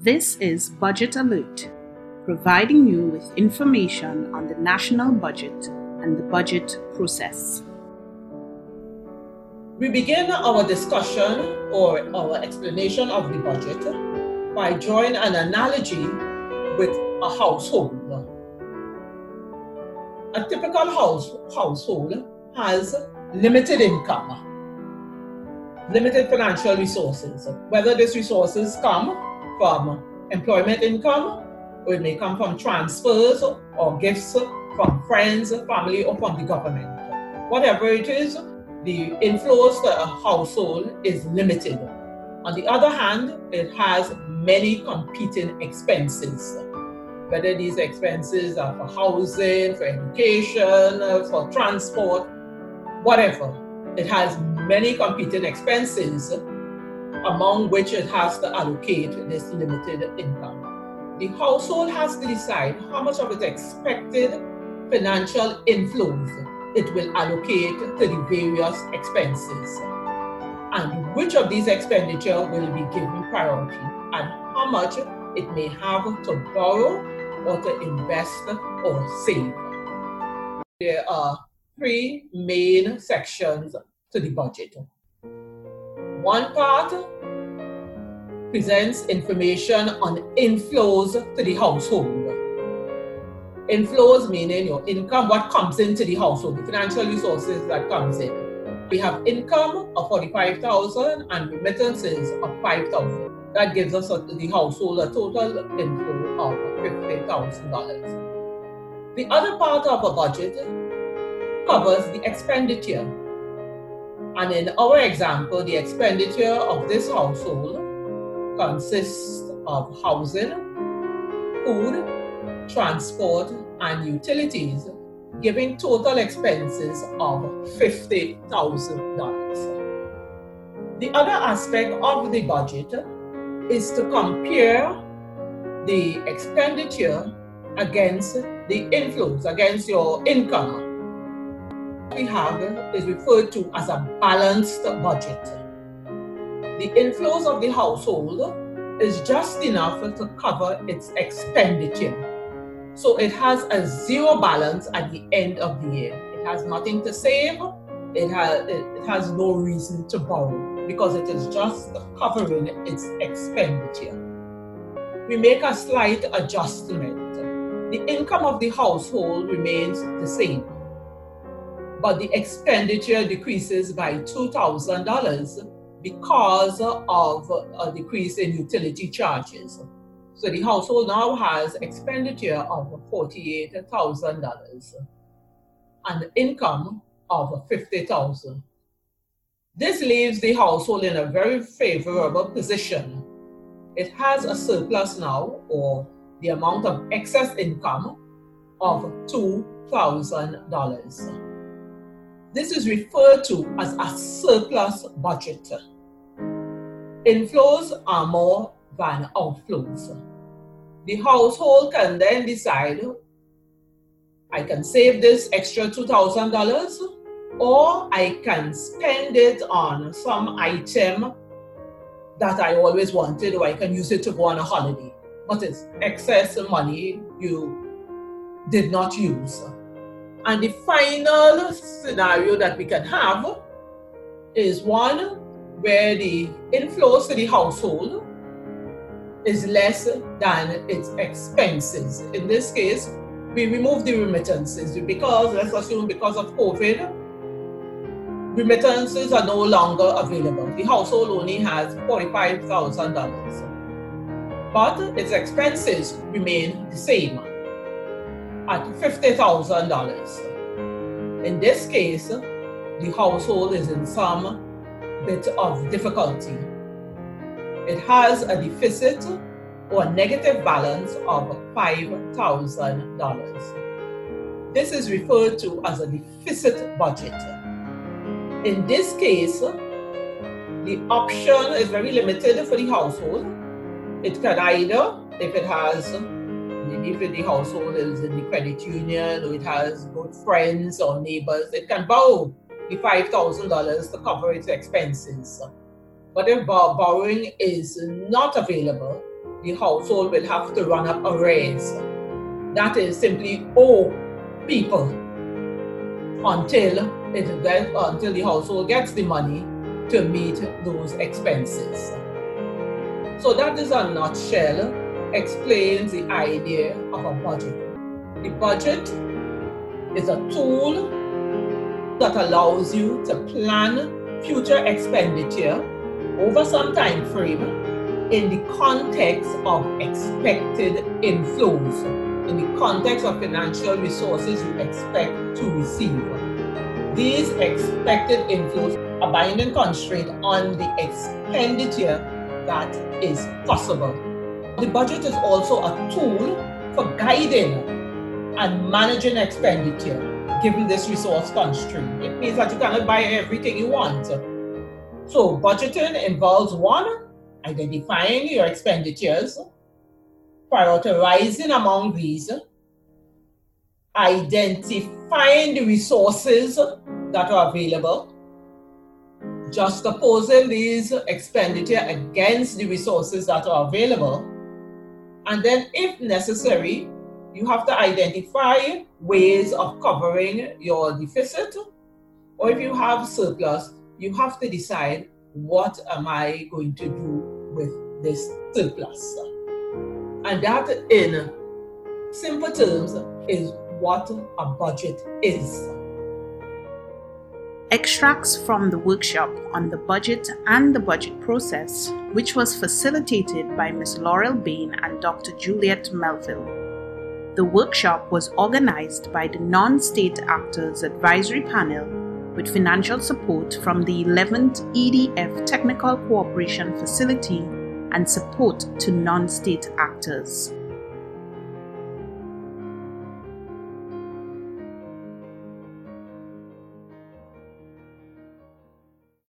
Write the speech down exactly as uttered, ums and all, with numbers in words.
This is Budget Alert, providing you with information on the national budget and the budget process. We begin our discussion or our explanation of the budget by drawing an analogy with a household. A typical house, household has limited income, limited financial resources. Whether these resources come from employment income, or it may come from transfers or gifts from friends, family, or from the government. Whatever it is, the inflows to a household is limited. On the other hand, it has many competing expenses. Whether these expenses are for housing, for education, for transport, whatever. It has many competing expenses, among which it has to allocate this limited income. The household has to decide how much of its expected financial inflows it will allocate to the various expenses, and which of these expenditure will be given priority, and how much it may have to borrow or to invest or save. There are three main sections to the budget. One part presents information on inflows to the household. Inflows meaning your income, what comes into the household, the financial resources that comes in. We have income of forty-five thousand dollars and remittances of five thousand dollars. That gives us the household a total inflow of fifty thousand dollars. The other part of a budget covers the expenditure. And in our example, the expenditure of this household consists of housing, food, transport, and utilities, giving total expenses of fifty thousand dollars. The other aspect of the budget is to compare the expenditure against the inflows, against your income. What we have is referred to as a balanced budget. The inflows of the household is just enough to cover its expenditure. So it has a zero balance at the end of the year. It has nothing to save. It has, it has no reason to borrow because it is just covering its expenditure. We make a slight adjustment. The income of the household remains the same, but the expenditure decreases by two thousand dollars because of a decrease in utility charges. So the household now has expenditure of forty-eight thousand dollars and income of fifty thousand dollars. This leaves the household in a very favorable position. It has a surplus now, or the amount of excess income of two thousand dollars. This is referred to as a surplus budget. Inflows are more than outflows. The household can then decide, I can save this extra two thousand dollars, or I can spend it on some item that I always wanted, or I can use it to go on a holiday. But it's excess money you did not use. And the final scenario that we can have is one where the inflows to the household is less than its expenses. In this case, we remove the remittances because, let's assume because of COVID, remittances are no longer available. The household only has forty-five thousand dollars, but its expenses remain the same at fifty thousand dollars. In this case, the household is in some bit of difficulty. It has a deficit or a negative balance of five thousand dollars. This is referred to as a deficit budget. In this case, the option is very limited for the household. It can either, if it has, maybe if the household is in the credit union, or it has good friends or neighbors, it can borrow the five thousand dollars to cover its expenses. But if borrowing is not available, the household will have to run up arrears. That is simply owe people until it gets, until the household gets the money to meet those expenses. So that is a nutshell, explains the idea of a budget. The budget is a tool that allows you to plan future expenditure over some time frame in the context of expected inflows, in the context of financial resources you expect to receive. These expected inflows are binding constraint on the expenditure that is possible. The budget is also a tool for guiding and managing expenditure given this resource constraint. It means that you cannot buy everything you want. So budgeting involves one, identifying your expenditures, prioritizing among these, identifying the resources that are available, juxtaposing these expenditure against the resources that are available, and then if necessary, you have to identify ways of covering your deficit, or if you have surplus, you have to decide, what am I going to do with this surplus? And that, in simple terms, is what a budget is. Extracts from the workshop on the budget and the budget process, which was facilitated by Miz Laurel Bain and Doctor Juliet Melville. The workshop was organized by the Non-State Actors Advisory Panel with financial support from the eleventh E D F Technical Cooperation Facility and support to non-state actors.